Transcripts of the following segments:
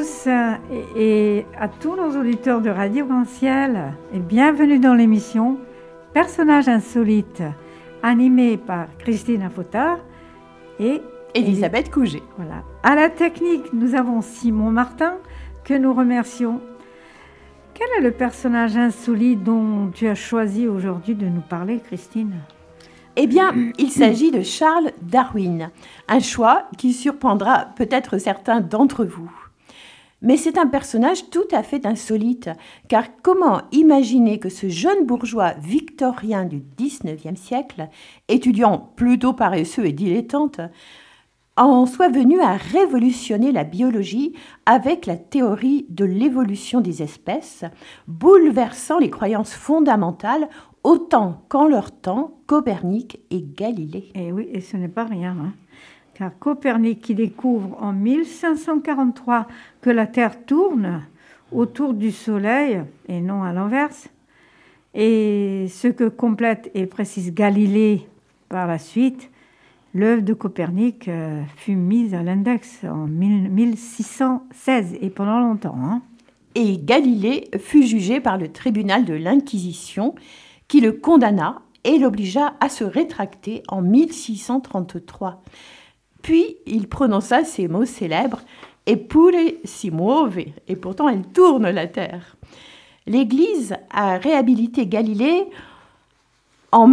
tous et à tous nos auditeurs de Radio Grand-Ciel et bienvenue dans l'émission Personnages insolites animée par Christine Afota et Elisabeth Couget. Voilà. À la technique, nous avons Simon Martin que nous remercions. Quel est le personnage insolite dont tu as choisi aujourd'hui de nous parler, Christine ? Eh bien, il s'agit de Charles Darwin, un choix qui surprendra peut-être certains d'entre vous. Mais c'est un personnage tout à fait insolite, car comment imaginer que ce jeune bourgeois victorien du XIXe siècle, étudiant plutôt paresseux et dilettante, en soit venu à révolutionner la biologie avec la théorie de l'évolution des espèces, bouleversant les croyances fondamentales autant qu'en leur temps, Copernic et Galilée. Et oui, et ce n'est pas rien, car Copernic qui découvre en 1543 que la Terre tourne autour du Soleil et non à l'inverse, et ce que complète et précise Galilée par la suite, l'œuvre de Copernic fut mise à l'index en 1616 et pendant longtemps. Et Galilée fut jugé par le tribunal de l'Inquisition qui le condamna et l'obligea à se rétracter en 1633. Puis il prononça ces mots célèbres « Eppure si muove » et pourtant elle tourne la Terre. L'Église a réhabilité Galilée en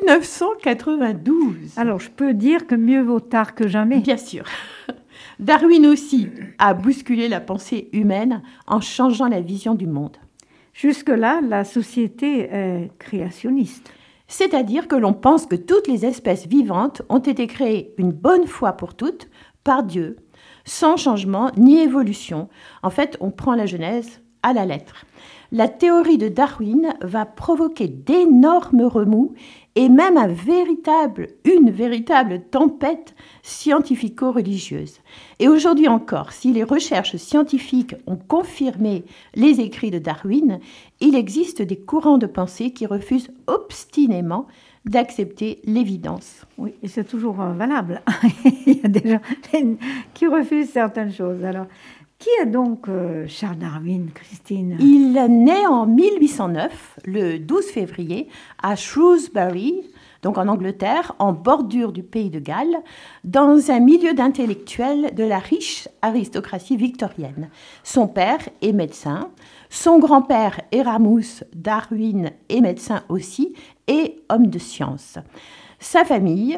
1992. Alors je peux dire que mieux vaut tard que jamais. Bien sûr. Darwin aussi a bousculé la pensée humaine en changeant la vision du monde. Jusque-là, la société est créationniste. C'est-à-dire que l'on pense que toutes les espèces vivantes ont été créées une bonne fois pour toutes par Dieu, sans changement ni évolution. En fait, on prend la Genèse à la lettre. La théorie de Darwin va provoquer d'énormes remous et même une véritable tempête scientifico-religieuse. Et aujourd'hui encore, si les recherches scientifiques ont confirmé les écrits de Darwin, il existe des courants de pensée qui refusent obstinément d'accepter l'évidence. Oui, et c'est toujours valable. Il y a des gens qui refusent certaines choses. Alors, qui est donc Charles Darwin, Christine ? Il naît en 1809, le 12 février, à Shrewsbury, donc en Angleterre, en bordure du pays de Galles, dans un milieu d'intellectuels de la riche aristocratie victorienne. Son père est médecin, son grand-père Erasmus Darwin est médecin aussi et homme de science. Sa famille,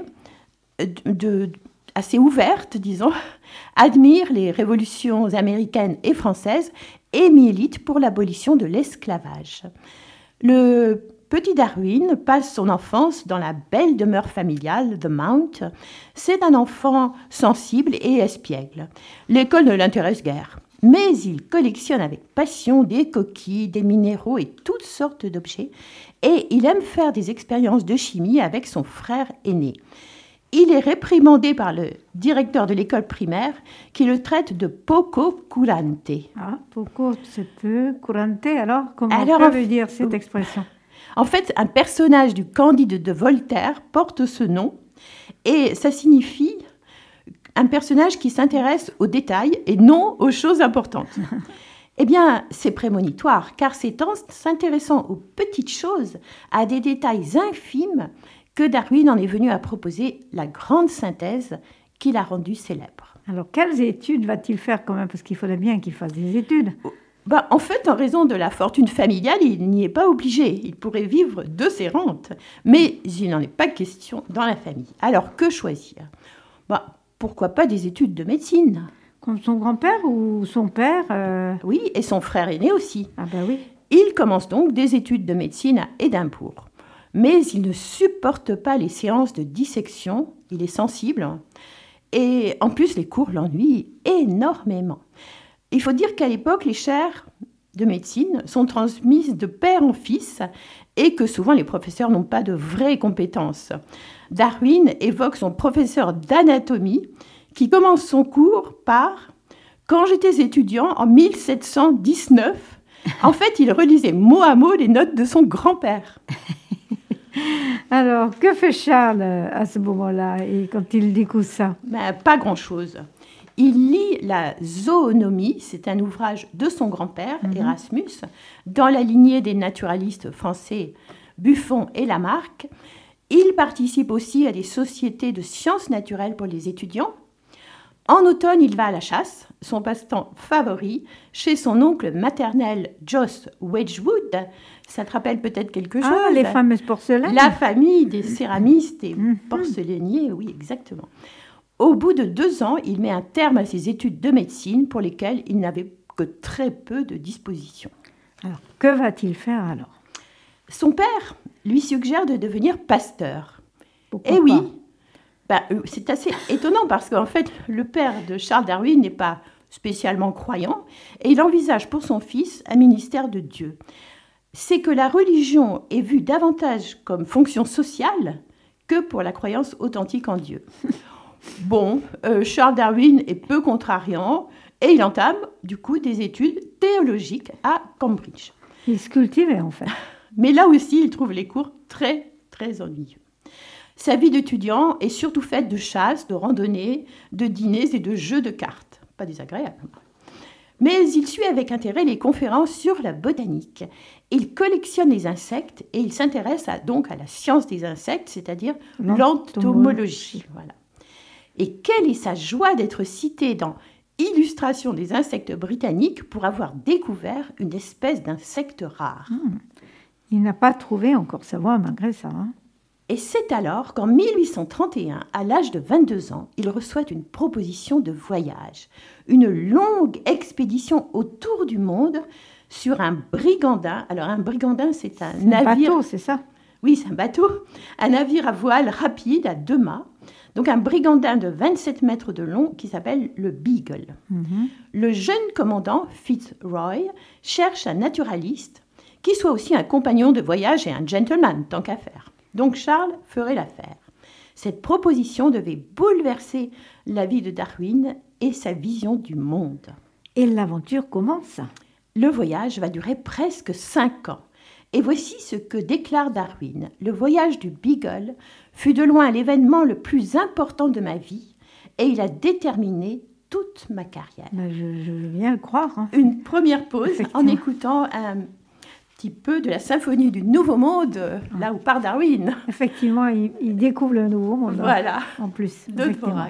assez ouverte, disons, admire les révolutions américaines et françaises et milite pour l'abolition de l'esclavage. Le petit Darwin passe son enfance dans la belle demeure familiale de Mount. C'est un enfant sensible et espiègle. L'école ne l'intéresse guère, mais il collectionne avec passion des coquilles, des minéraux et toutes sortes d'objets, et il aime faire des expériences de chimie avec son frère aîné. Il est réprimandé par le directeur de l'école primaire qui le traite de poco curante. Ah, poco, c'est peu curante. Alors, comment on peut dire cette expression ? En fait, un personnage du Candide de Voltaire porte ce nom et ça signifie un personnage qui s'intéresse aux détails et non aux choses importantes. Eh bien, c'est prémonitoire car c'est en s'intéressant aux petites choses, à des détails infimes, que Darwin en est venu à proposer la grande synthèse qui l'a rendu célèbre. Alors, quelles études va-t-il faire quand même ? Parce qu'il faudrait bien qu'il fasse des études. En fait, en raison de la fortune familiale, il n'y est pas obligé. Il pourrait vivre de ses rentes. Mais il n'en est pas question dans la famille. Alors, que choisir ? Pourquoi pas des études de médecine ? Comme son grand-père ou son père Oui, et son frère aîné aussi. Ah ben oui. Il commence donc des études de médecine à Édimbourg. Mais il ne supporte pas les séances de dissection, il est sensible, et en plus les cours l'ennuient énormément. Il faut dire qu'à l'époque, les chaires de médecine sont transmises de père en fils et que souvent les professeurs n'ont pas de vraies compétences. Darwin évoque son professeur d'anatomie qui commence son cours par « Quand j'étais étudiant en 1719 », en fait, il relisait mot à mot les notes de son grand-père. Alors, que fait Charles à ce moment-là et quand il découvre ça ? Pas grand-chose. Il lit la Zoonomie, c'est un ouvrage de son grand-père, Erasmus, dans la lignée des naturalistes français Buffon et Lamarck. Il participe aussi à des sociétés de sciences naturelles pour les étudiants. En automne, il va à la chasse, son passe-temps favori, chez son oncle maternel Jos Wedgwood. Ça te rappelle peut-être quelque chose? Ah, les fameuses porcelaines. La famille des céramistes et porcelainiers, oui, exactement. Au bout de 2 ans, il met un terme à ses études de médecine pour lesquelles il n'avait que très peu de disposition. Alors, que va-t-il faire alors? Son père lui suggère de devenir pasteur. Pourquoi Et oui, pas c'est assez étonnant parce qu'en fait, le père de Charles Darwin n'est pas spécialement croyant et il envisage pour son fils un ministère de Dieu. C'est que la religion est vue davantage comme fonction sociale que pour la croyance authentique en Dieu. Bon, Charles Darwin est peu contrariant et il entame du coup des études théologiques à Cambridge. Il se cultivait en fait. Mais là aussi, il trouve les cours très, très ennuyeux. Sa vie d'étudiant est surtout faite de chasse, de randonnées, de dîners et de jeux de cartes. Pas désagréable. Mais il suit avec intérêt les conférences sur la botanique. Il collectionne les insectes et il s'intéresse donc à la science des insectes, c'est-à-dire l'entomologie. Voilà. Et quelle est sa joie d'être cité dans Illustration des insectes britanniques pour avoir découvert une espèce d'insecte rare. Il n'a pas trouvé encore sa voie malgré ça. Et c'est alors qu'en 1831, à l'âge de 22 ans, il reçoit une proposition de voyage. Une longue expédition autour du monde sur un brigandin. Alors un brigandin, c'est un navire... bateau, c'est ça? Oui, c'est un bateau. Un navire à voile rapide à 2 mâts. Donc un brigandin de 27 mètres de long qui s'appelle le Beagle. Le jeune commandant Fitzroy cherche un naturaliste qui soit aussi un compagnon de voyage et un gentleman, tant qu'à faire. Donc Charles ferait l'affaire. Cette proposition devait bouleverser la vie de Darwin et sa vision du monde. Et l'aventure commence. Le voyage va durer presque 5 ans. Et voici ce que déclare Darwin. Le voyage du Beagle fut de loin l'événement le plus important de ma vie et il a déterminé toute ma carrière. Je viens le croire. Une première pause en écoutant un petit peu de la symphonie du Nouveau Monde, là où part Darwin. Effectivement, il découvre le Nouveau Monde. Voilà. En plus. De Dvorak.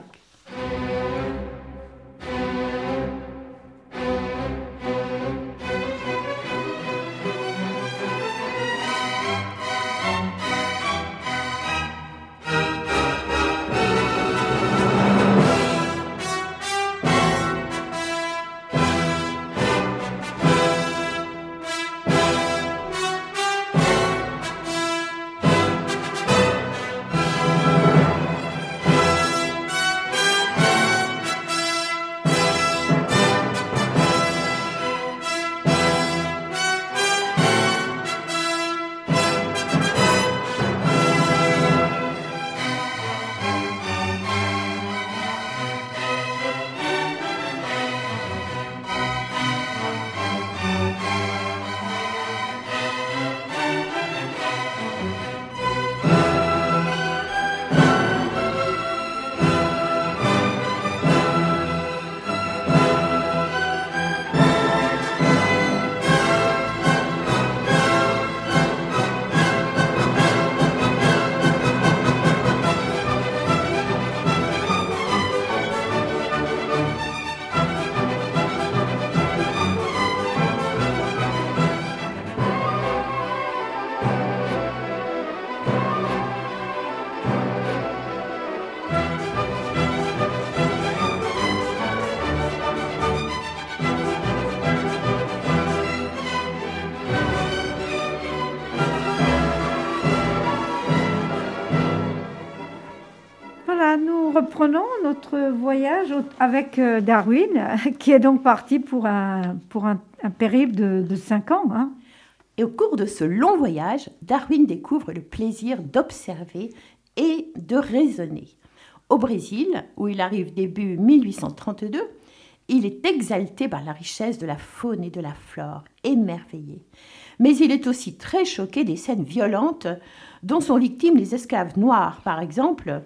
Reprenons notre voyage avec Darwin, qui est donc parti pour un périple de 5 ans. Et au cours de ce long voyage, Darwin découvre le plaisir d'observer et de raisonner. Au Brésil, où il arrive début 1832, il est exalté par la richesse de la faune et de la flore, émerveillé. Mais il est aussi très choqué des scènes violentes dont sont victimes les esclaves noirs, par exemple,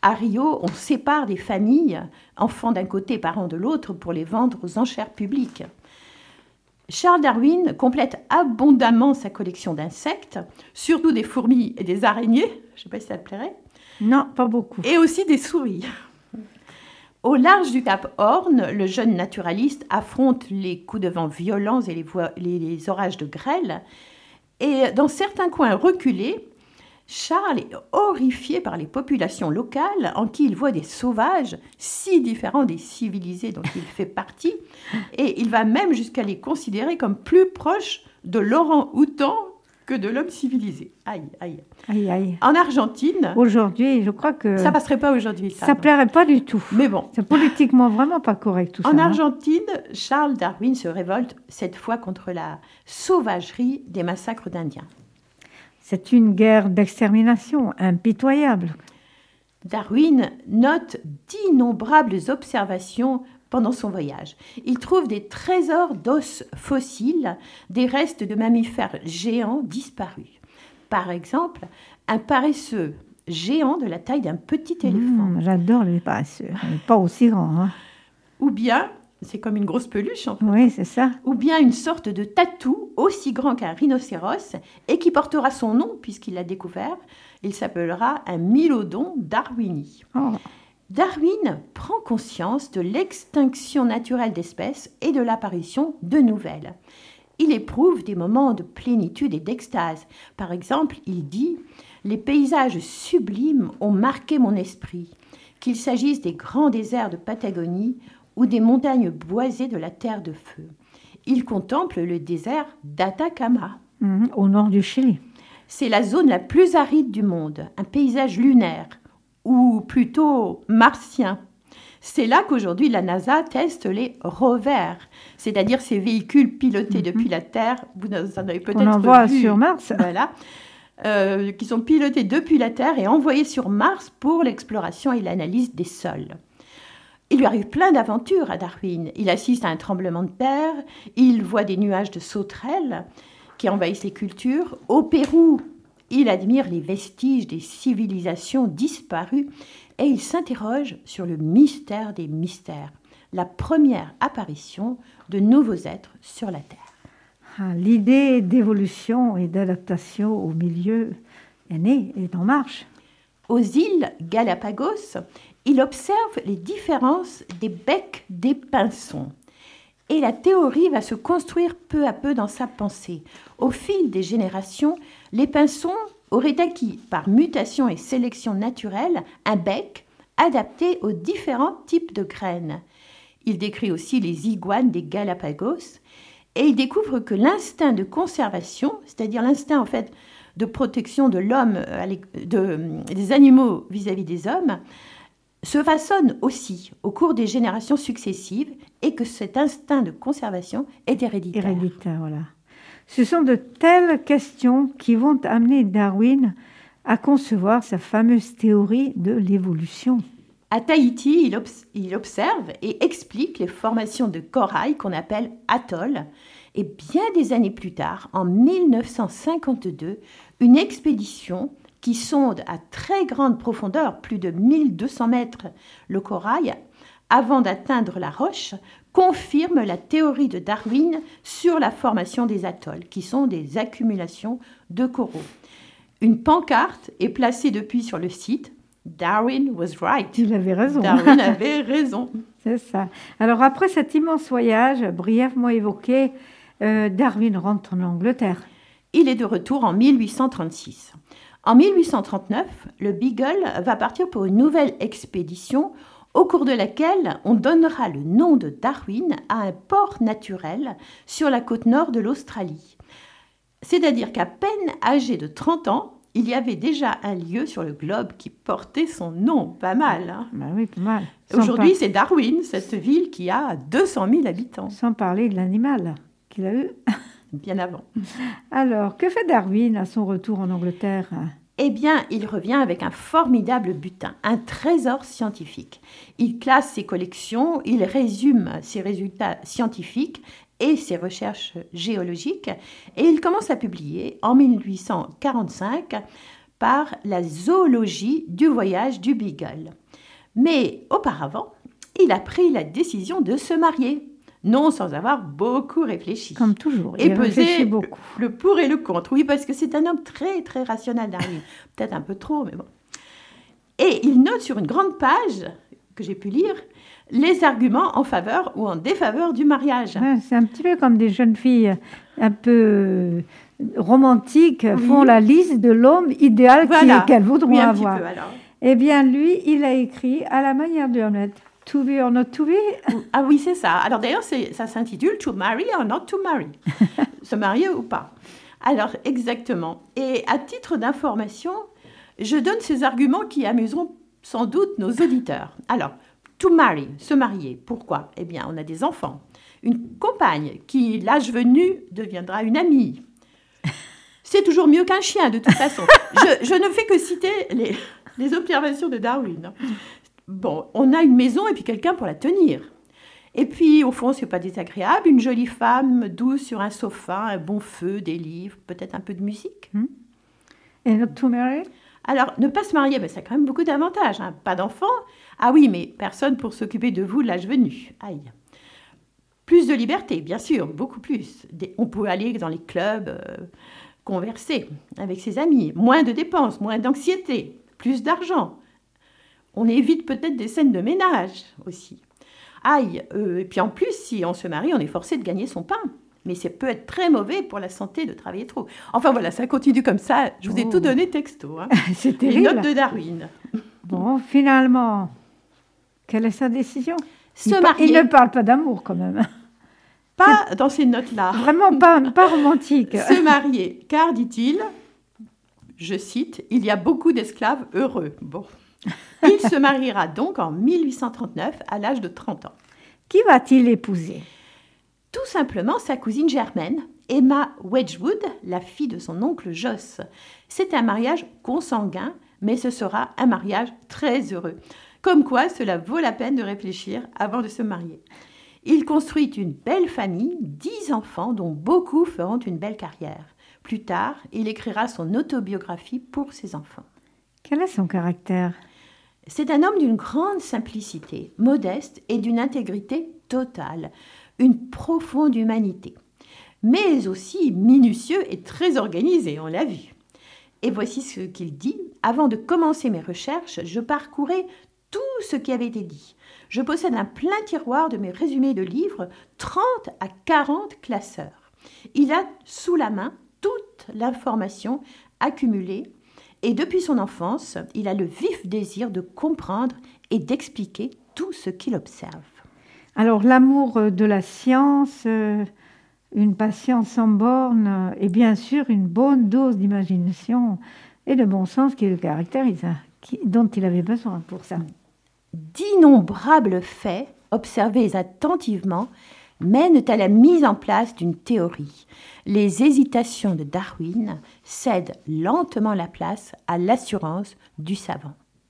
À Rio, on sépare des familles, enfants d'un côté, parents de l'autre, pour les vendre aux enchères publiques. Charles Darwin complète abondamment sa collection d'insectes, surtout des fourmis et des araignées, je ne sais pas si ça te plairait. Non, pas beaucoup. Et aussi des souris. Au large du Cap Horn, le jeune naturaliste affronte les coups de vent violents et les orages de grêle. Et dans certains coins reculés, Charles est horrifié par les populations locales en qui il voit des sauvages si différents des civilisés dont il fait partie. Et il va même jusqu'à les considérer comme plus proches de l'orang-outan que de l'homme civilisé. Aïe, aïe. Aïe, aïe. En Argentine... Aujourd'hui, je crois que... Ça passerait pas aujourd'hui, ça. Ça plairait pas du tout. Mais bon. C'est politiquement vraiment pas correct, tout ça. En Argentine, Charles Darwin se révolte cette fois contre la sauvagerie des massacres d'Indiens. C'est une guerre d'extermination impitoyable. Darwin note d'innombrables observations pendant son voyage. Il trouve des trésors d'os fossiles, des restes de mammifères géants disparus. Par exemple, un paresseux géant de la taille d'un petit éléphant. J'adore les paresseux, mais pas aussi grands. Hein. Ou bien, c'est comme une grosse peluche en fait. Oui, c'est ça. Ou bien une sorte de tatou aussi grand qu'un rhinocéros et qui portera son nom puisqu'il l'a découvert. Il s'appellera un mylodon darwini. Oh. Darwin prend conscience de l'extinction naturelle d'espèces et de l'apparition de nouvelles. Il éprouve des moments de plénitude et d'extase. Par exemple, il dit « Les paysages sublimes ont marqué mon esprit, qu'il s'agisse des grands déserts de Patagonie ou des montagnes boisées de la Terre de Feu. » Il contemple le désert d'Atacama. Au nord du Chili. C'est la zone la plus aride du monde, un paysage lunaire, ou plutôt martien. C'est là qu'aujourd'hui la NASA teste les rovers, c'est-à-dire ces véhicules pilotés depuis la Terre. Vous en avez peut-être vu. On en voit sur Mars. Voilà. Qui sont pilotés depuis la Terre et envoyés sur Mars pour l'exploration et l'analyse des sols. Il lui arrive plein d'aventures à Darwin. Il assiste à un tremblement de terre, il voit des nuages de sauterelles qui envahissent les cultures. Au Pérou, il admire les vestiges des civilisations disparues et il s'interroge sur le mystère des mystères, la première apparition de nouveaux êtres sur la Terre. L'idée d'évolution et d'adaptation au milieu est née, est en marche. Aux îles Galapagos, il observe les différences des becs des pinsons. Et la théorie va se construire peu à peu dans sa pensée. Au fil des générations, les pinsons auraient acquis, par mutation et sélection naturelle, un bec adapté aux différents types de graines. Il décrit aussi les iguanes des Galapagos et il découvre que l'instinct de conservation, c'est-à-dire l'instinct en fait de protection de l'homme, des animaux vis-à-vis des hommes, se façonne aussi au cours des générations successives et que cet instinct de conservation est héréditaire. Héréditaire, voilà. Ce sont de telles questions qui vont amener Darwin à concevoir sa fameuse théorie de l'évolution. À Tahiti, il observe et explique les formations de corail qu'on appelle atolls. Et bien des années plus tard, en 1952, une expédition qui sonde à très grande profondeur, plus de 1200 mètres, le corail, avant d'atteindre la roche, confirme la théorie de Darwin sur la formation des atolls, qui sont des accumulations de coraux. Une pancarte est placée depuis sur le site. Darwin was right. Il avait raison. Darwin avait raison. C'est ça. Alors après cet immense voyage, brièvement évoqué, Darwin rentre en Angleterre. Il est de retour en 1836. En 1839, le Beagle va partir pour une nouvelle expédition au cours de laquelle on donnera le nom de Darwin à un port naturel sur la côte nord de l'Australie. C'est-à-dire qu'à peine âgé de 30 ans, il y avait déjà un lieu sur le globe qui portait son nom. Pas mal, hein? Ben oui, pas mal. Aujourd'hui, c'est Darwin, cette ville qui a 200 000 habitants. Sans parler de l'animal qu'il a eu. Bien avant. Alors, que fait Darwin à son retour en Angleterre? Eh bien, il revient avec un formidable butin, un trésor scientifique. Il classe ses collections, il résume ses résultats scientifiques et ses recherches géologiques, et il commence à publier en 1845 par la zoologie du voyage du Beagle. Mais auparavant, il a pris la décision de se marier, non sans avoir beaucoup réfléchi. Comme toujours, et il réfléchit pesé beaucoup. le pour et le contre. Oui, parce que c'est un homme très, très rationnel, Darwin. Peut-être un peu trop, mais bon. Et il note sur une grande page que j'ai pu lire les arguments en faveur ou en défaveur du mariage. Ouais, c'est un petit peu comme des jeunes filles un peu romantiques font la liste de l'homme idéal qu'elles voudront oui, un avoir. Petit peu, alors. Eh bien, lui, il a écrit à la manière de Hamlet, to be or not to be. Ah oui, c'est ça. Alors d'ailleurs, ça s'intitule To marry or not to marry. Se marier ou pas. Alors, exactement. Et à titre d'information, je donne ces arguments qui amuseront sans doute nos auditeurs. Alors, to marry, se marier. Pourquoi? Eh bien, on a des enfants. Une compagne qui, l'âge venu, deviendra une amie. C'est toujours mieux qu'un chien, de toute façon. Je ne fais que citer les observations de Darwin. Bon, on a une maison et puis quelqu'un pour la tenir. Et puis, au fond, c'est pas désagréable. Une jolie femme douce sur un sofa, un bon feu, des livres, peut-être un peu de musique. Et not to marry? Alors, ne pas se marier, ben, ça a quand même beaucoup d'avantages. Hein. Pas d'enfants. Ah oui, mais personne pour s'occuper de vous l'âge venu. Aïe. Plus de liberté, bien sûr, beaucoup plus. On peut aller dans les clubs, converser avec ses amis. Moins de dépenses, moins d'anxiété, plus d'argent. On évite peut-être des scènes de ménage aussi. Aïe, et puis en plus, si on se marie, on est forcé de gagner son pain. Mais ça peut être très mauvais pour la santé de travailler trop. Enfin voilà, ça continue comme ça. Je vous ai tout donné texto. Hein. C'est terrible. Les notes de Darwin. Bon, finalement, quelle est sa décision? Se marier. Il ne parle pas d'amour quand même. Pas dans ces notes-là. Vraiment pas romantique. Se marier, car, dit-il, je cite, « Il y a beaucoup d'esclaves heureux. » Bon. Il se mariera donc en 1839 à l'âge de 30 ans. Qui va-t-il épouser? Tout simplement sa cousine germaine, Emma Wedgwood, la fille de son oncle Joss. C'est un mariage consanguin, mais ce sera un mariage très heureux. Comme quoi, cela vaut la peine de réfléchir avant de se marier. Il construit une belle famille, 10 enfants, dont beaucoup feront une belle carrière. Plus tard, il écrira son autobiographie pour ses enfants. Quel est son caractère? C'est un homme d'une grande simplicité, modeste et d'une intégrité totale, une profonde humanité, mais aussi minutieux et très organisé, on l'a vu. Et voici ce qu'il dit. « Avant de commencer mes recherches, je parcourais tout ce qui avait été dit. Je possède un plein tiroir de mes résumés de livres, 30 à 40 classeurs. Il a sous la main toute l'information accumulée et depuis son enfance, il a le vif désir de comprendre et d'expliquer tout ce qu'il observe. » Alors, l'amour de la science, une patience sans borne et bien sûr une bonne dose d'imagination et de bon sens qui le caractérise, dont il avait besoin pour ça. D'innombrables faits, observés attentivement, mènent à la mise en place d'une théorie. Les hésitations de Darwin cèdent lentement la place à l'assurance du savant.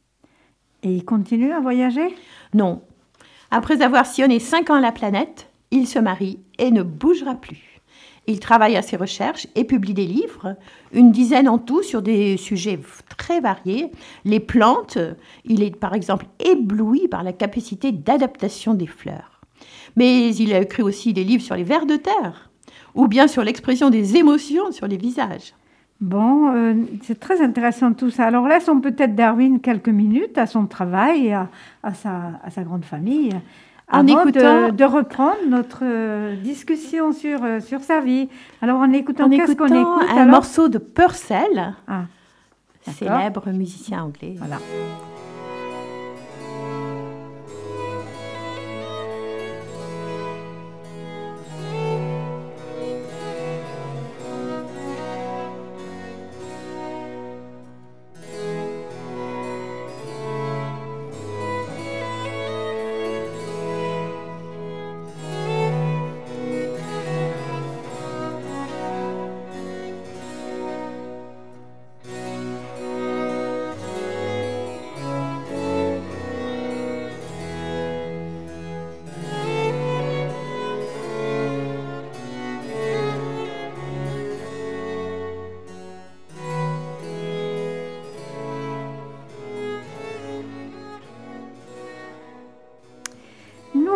Et il continue à voyager? Non. Après avoir sillonné 5 ans la planète, il se marie et ne bougera plus. Il travaille à ses recherches et publie des livres, une dizaine en tout sur des sujets très variés. Les plantes, il est par exemple ébloui par la capacité d'adaptation des fleurs. Mais il a écrit aussi des livres sur les vers de terre, ou bien sur l'expression des émotions sur les visages. Bon, c'est très intéressant tout ça. Alors laissons peut-être Darwin quelques minutes à son travail et à sa grande famille, avant de reprendre notre discussion sur sa vie. Alors en écoutant, qu'est-ce qu'on écoute un morceau de Purcell, d'accord. Célèbre musicien anglais. Voilà.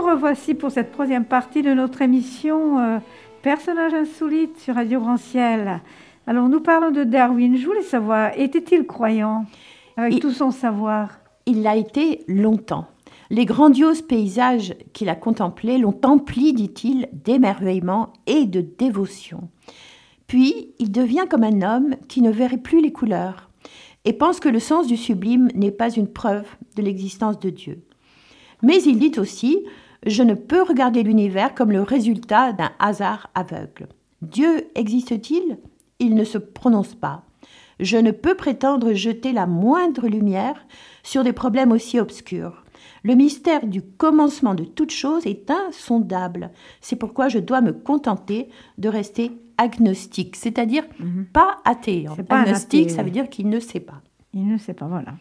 revoici pour cette troisième partie de notre émission Personnages insolites sur Radio Grand Ciel. Alors, nous parlons de Darwin. Je voulais savoir, était-il croyant avec tout son savoir? Il l'a été longtemps. Les grandioses paysages qu'il a contemplés l'ont empli, dit-il, d'émerveillement et de dévotion. Puis, il devient comme un homme qui ne verrait plus les couleurs et pense que le sens du sublime n'est pas une preuve de l'existence de Dieu. Mais il dit aussi « Je ne peux regarder l'univers comme le résultat d'un hasard aveugle. Dieu existe-t-il ? Il ne se prononce pas. Je ne peux prétendre jeter la moindre lumière sur des problèmes aussi obscurs. Le mystère du commencement de toute chose est insondable. C'est pourquoi je dois me contenter de rester agnostique, c'est-à-dire pas athée. Agnostique, athée, ça veut dire qu'il ne sait pas. Il ne sait pas, voilà.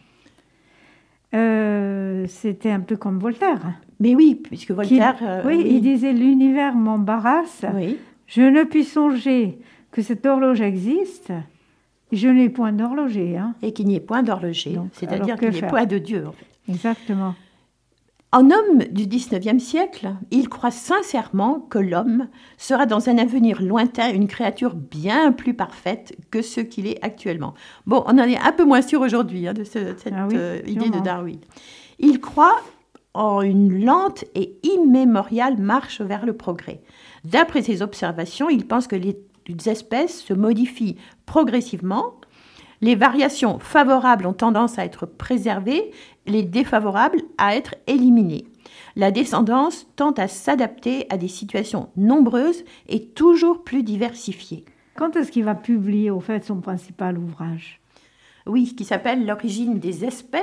C'était un peu comme Voltaire. Mais oui, puisque Voltaire... oui, il disait « L'univers m'embarrasse. Oui. Je ne puis songer que cette horloge existe. Je n'ai point d'horloger. » Et qu'il n'y ait point d'horloger, c'est-à-dire qu'il n'y ait point de Dieu. En fait. Exactement. En homme du XIXe siècle, il croit sincèrement que l'homme sera dans un avenir lointain une créature bien plus parfaite que ce qu'il est actuellement. Bon, on en est un peu moins sûr aujourd'hui de cette idée de Darwin. Il croit en une lente et immémoriale marche vers le progrès. D'après ses observations, il pense que les espèces se modifient progressivement. Les variations favorables ont tendance à être préservées, les défavorables à être éliminées. La descendance tend à s'adapter à des situations nombreuses et toujours plus diversifiées. Quand est-ce qu'il va publier, au fait, son principal ouvrage? Oui, qui s'appelle « L'origine des espèces ».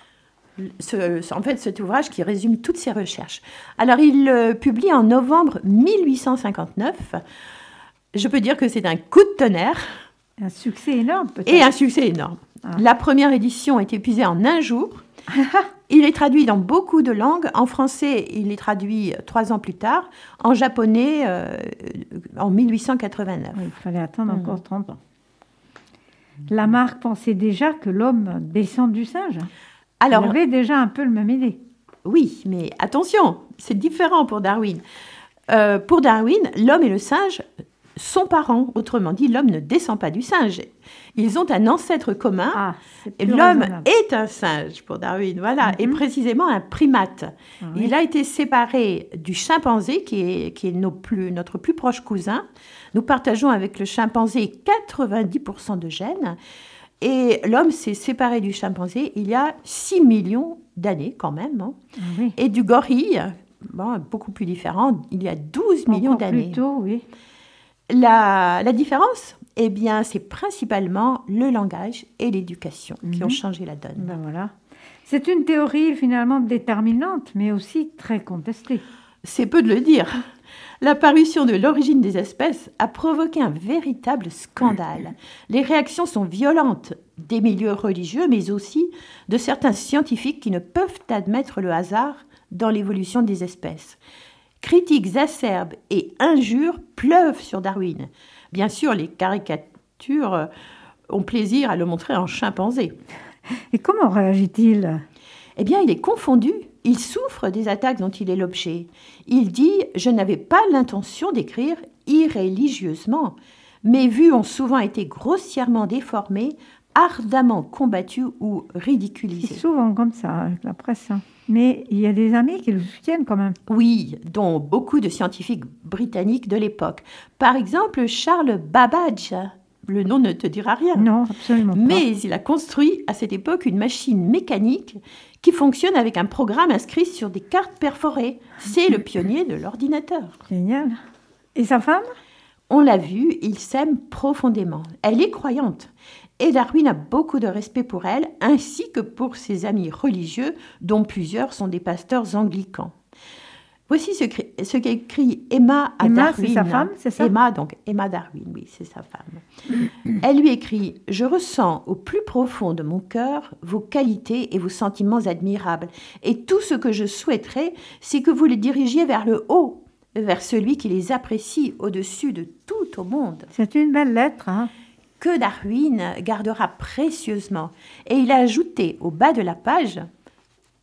En fait, cet ouvrage qui résume toutes ses recherches. Alors, il publie en novembre 1859. Je peux dire que c'est un coup de tonnerre. Un succès énorme, peut-être. Et un succès énorme. Ah. La première édition est épuisée en un jour. Il est traduit dans beaucoup de langues. En français, il est traduit 3 ans plus tard. En japonais, en 1889. Oui, il fallait attendre encore 30 ans. Lamarck pensait déjà que l'homme descend du singe. Alors, il avait déjà un peu la même idée. Oui, mais attention, c'est différent pour Darwin. Pour Darwin, l'homme et le singe sont parents. Autrement dit, l'homme ne descend pas du singe. Ils ont un ancêtre commun. L'homme est un singe pour Darwin, voilà, et précisément un primate. Oui. Il a été séparé du chimpanzé, qui est notre plus proche cousin. Nous partageons avec le chimpanzé 90% de gènes. Et l'homme s'est séparé du chimpanzé il y a 6 millions d'années quand même. Hein. Oui. Et du gorille, beaucoup plus différent, il y a 12 millions d'années. Plus tôt, oui. La différence, eh bien, c'est principalement le langage et l'éducation qui ont changé la donne. Ben voilà. C'est une théorie finalement déterminante, mais aussi très contestée. C'est peu de le dire. L'apparition de l'origine des espèces a provoqué un véritable scandale. Les réactions sont violentes des milieux religieux, mais aussi de certains scientifiques qui ne peuvent admettre le hasard dans l'évolution des espèces. Critiques acerbes et injures pleuvent sur Darwin. Bien sûr, les caricatures ont plaisir à le montrer en chimpanzé. Et comment réagit-il ? Eh bien, il est confondu. Il souffre des attaques dont il est l'objet. Il dit « Je n'avais pas l'intention d'écrire irréligieusement. Mes vues ont souvent été grossièrement déformées, ardemment combattues ou ridiculisées. » C'est souvent comme ça avec la presse. Mais il y a des amis qui le soutiennent quand même. Oui, dont beaucoup de scientifiques britanniques de l'époque. Par exemple, Charles Babbage. Le nom ne te dira rien. Non, absolument pas. Mais il a construit à cette époque une machine mécanique qui fonctionne avec un programme inscrit sur des cartes perforées. C'est le pionnier de l'ordinateur. Génial. Et sa femme ? On l'a vu, ils s'aiment profondément. Elle est croyante. Et Darwin a beaucoup de respect pour elle, ainsi que pour ses amis religieux, dont plusieurs sont des pasteurs anglicans. Voici ce qu'écrit Emma à Darwin. C'est sa femme, c'est ça ? Emma Darwin, oui, c'est sa femme. Elle lui écrit « Je ressens au plus profond de mon cœur vos qualités et vos sentiments admirables. Et tout ce que je souhaiterais, c'est que vous les dirigiez vers le haut, vers celui qui les apprécie au-dessus de tout au monde. » C'est une belle lettre, hein ? Que Darwin gardera précieusement. Et il a ajouté au bas de la page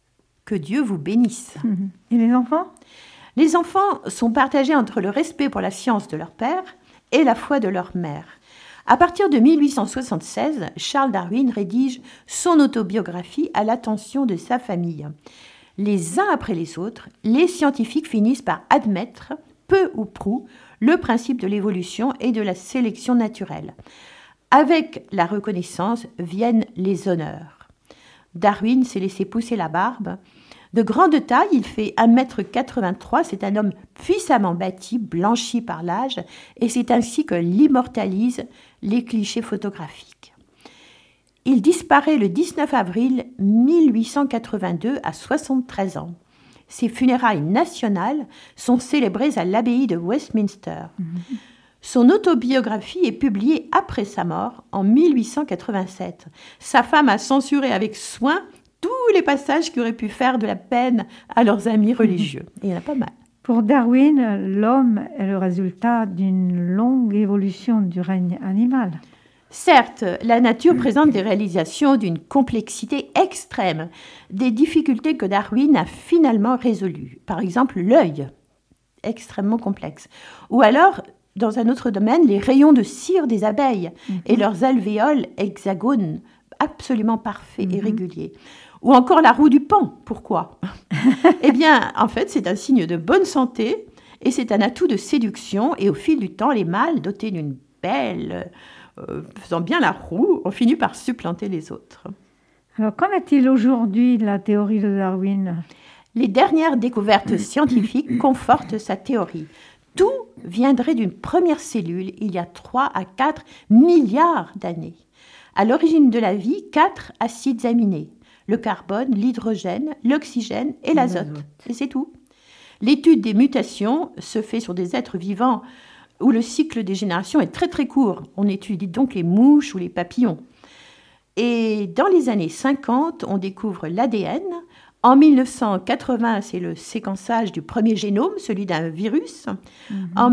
Que Dieu vous bénisse. Et les enfants ? Les enfants sont partagés entre le respect pour la science de leur père et la foi de leur mère. À partir de 1876, Charles Darwin rédige son autobiographie à l'attention de sa famille. Les uns après les autres, les scientifiques finissent par admettre, peu ou prou, le principe de l'évolution et de la sélection naturelle. Avec la reconnaissance viennent les honneurs. Darwin s'est laissé pousser la barbe. De grande taille, il fait 1,83 m, c'est un homme puissamment bâti, blanchi par l'âge, et c'est ainsi que l'immortalisent les clichés photographiques. Il disparaît le 19 avril 1882 à 73 ans. Ses funérailles nationales sont célébrées à l'abbaye de Westminster. Son autobiographie est publiée après sa mort, en 1887. Sa femme a censuré avec soin tous les passages qui auraient pu faire de la peine à leurs amis religieux. Et il y en a pas mal. Pour Darwin, l'homme est le résultat d'une longue évolution du règne animal. Certes, la nature présente des réalisations d'une complexité extrême, des difficultés que Darwin a finalement résolues. Par exemple, l'œil, extrêmement complexe. Ou alors, dans un autre domaine, les rayons de cire des abeilles et leurs alvéoles hexagones absolument parfaits et réguliers. Ou encore la roue du Pan. Pourquoi ? Eh bien, en fait, c'est un signe de bonne santé et c'est un atout de séduction. Et au fil du temps, les mâles dotés d'une belle, faisant bien la roue, ont fini par supplanter les autres. Alors, qu'en est-il aujourd'hui de la théorie de Darwin ? Les dernières découvertes scientifiques confortent sa théorie. Tout viendrait d'une première cellule il y a 3 à 4 milliards d'années. À l'origine de la vie, 4 acides aminés. Le carbone, l'hydrogène, l'oxygène et l'azote. Et c'est tout. L'étude des mutations se fait sur des êtres vivants où le cycle des générations est très très court. On étudie donc les mouches ou les papillons. Et dans les années 50, on découvre l'ADN. En 1980, c'est le séquençage du premier génome, celui d'un virus. En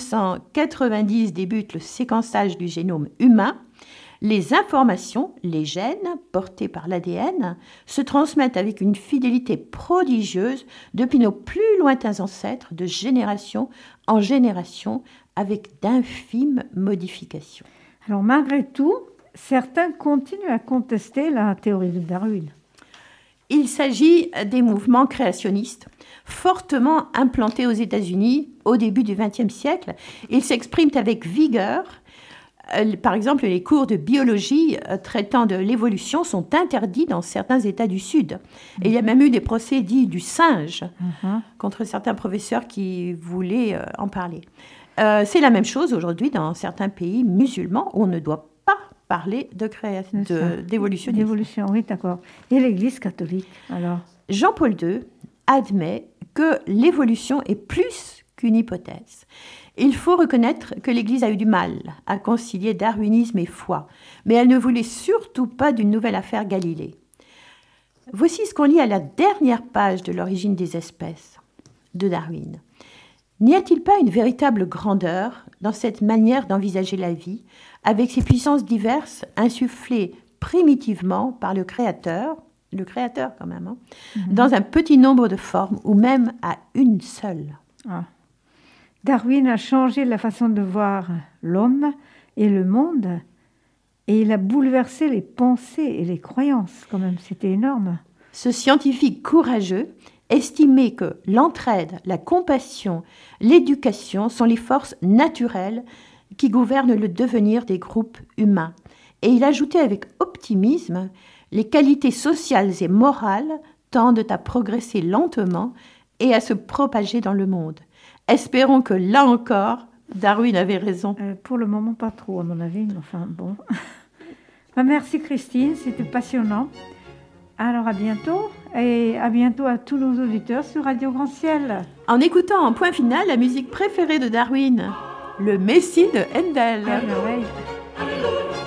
1990 débute le séquençage du génome humain. Les informations, les gènes portés par l'ADN, se transmettent avec une fidélité prodigieuse depuis nos plus lointains ancêtres, de génération en génération, avec d'infimes modifications. Alors malgré tout, certains continuent à contester la théorie de Darwin. Il s'agit des mouvements créationnistes fortement implantés aux États-Unis au début du XXe siècle. Ils s'expriment avec vigueur. Par exemple, les cours de biologie traitant de l'évolution sont interdits dans certains États du Sud. Et il y a même eu des procès dits du singe contre certains professeurs qui voulaient en parler. C'est la même chose aujourd'hui dans certains pays musulmans où on ne doit pas parler d'évolution. D'évolution, oui, d'accord. Et l'Église catholique, alors ? Jean-Paul II admet que l'évolution est plus qu'une hypothèse. Il faut reconnaître que l'Église a eu du mal à concilier darwinisme et foi, mais elle ne voulait surtout pas d'une nouvelle affaire Galilée. Voici ce qu'on lit à la dernière page de l'origine des espèces de Darwin. N'y a-t-il pas une véritable grandeur dans cette manière d'envisager la vie, avec ses puissances diverses insufflées primitivement par le Créateur quand même, dans un petit nombre de formes, ou même à une seule. Darwin a changé la façon de voir l'homme et le monde, et il a bouleversé les pensées et les croyances, quand même, c'était énorme. Ce scientifique courageux estimait que l'entraide, la compassion, l'éducation sont les forces naturelles qui gouvernent le devenir des groupes humains. Et il ajoutait avec optimisme, les qualités sociales et morales tendent à progresser lentement et à se propager dans le monde. Espérons que là encore, Darwin avait raison. Pour le moment, pas trop, à mon avis, mais enfin bon. Merci Christine, c'était passionnant. Alors à bientôt, et à bientôt à tous nos auditeurs sur Radio Grand Ciel. En écoutant en point final la musique préférée de Darwin, le Messie de Handel. Ah, ouais.